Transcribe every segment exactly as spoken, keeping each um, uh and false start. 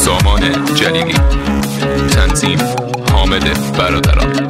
سامان جلیلی، تنظیم حامد برادران.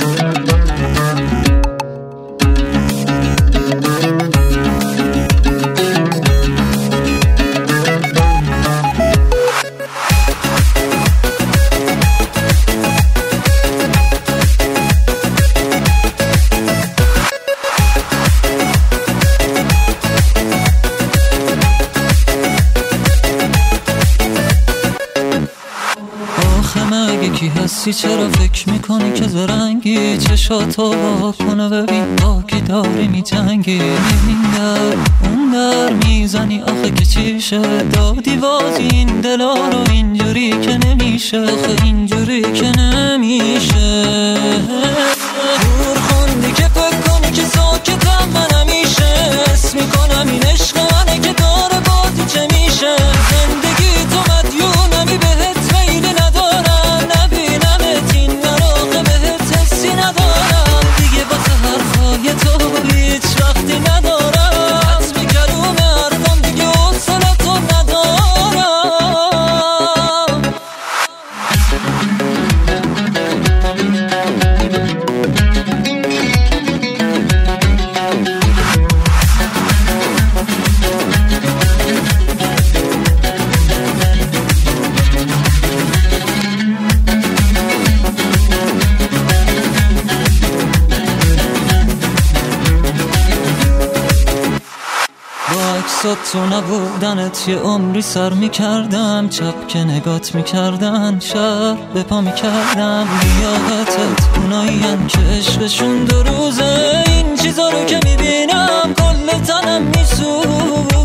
یکی هستی چرا فکر میکنی که زرنگی؟ چشاتو با کنه ببین با کی داری میجنگی. این در اون در میزنی آخه که چیشه؟ دادی بازی این دلا رو اینجوری که نمیشه، آخه اینجوری که نمیشه. دور خوندی که فکر کنی که ساکتم من همیشه اسم میکنم این عشق منه که داره بازی چه میشه. زندگی تو مدیونمی بهت میلی ندارم، نبینمت این مراقه بهت حسی ندارم. دیگه واسه حرفای تو هیچ وقتی ندارم، حتمی کلوم حرفم دیگه حوصله‌تو ندارم. تو نبودنت یه عمری سر میکردم، چپ که نگات میکردن شب به پا میکردم. لیاقتت اونایین که عشقشون دو روزه، این چیزا رو که میبینم کل تنم میسوزه.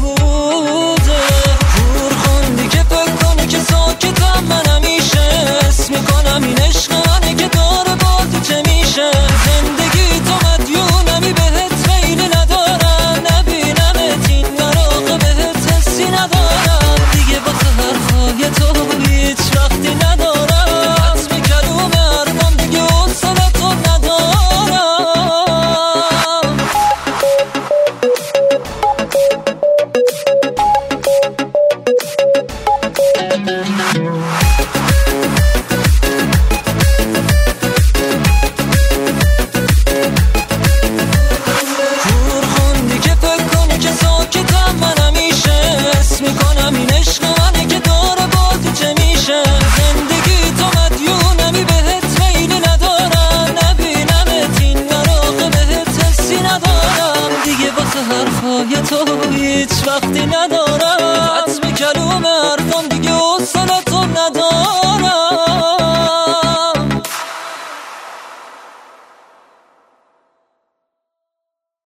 دور خوندی که فکر کنی که ساکتم من همیشه اسم میکنم این عشق منه که داره بازی چه میشه. زندگی تو مدیونمی بهت میلی ندارم، نبینمت این مراقه بهت حسی ندارم. دیگه واسه حرفای تو هیچ وقتی ندارم، حتمی کلوم حرفم دیگه حوصله‌تو ندارم. دور خوندی که فکر کنی که ساکتم من همیشه اسم میکنم این عشق منه که داره بازی چه میشه. زندگی تو مدیونمی بهت میلی ندارم، نبینمت این مراقه بهت حسی ندارم. دیگه واسه حرفای تو هیچ وقتی ندارم، حتمی کلوم حرفم دیگه حوصله‌تو ندارم.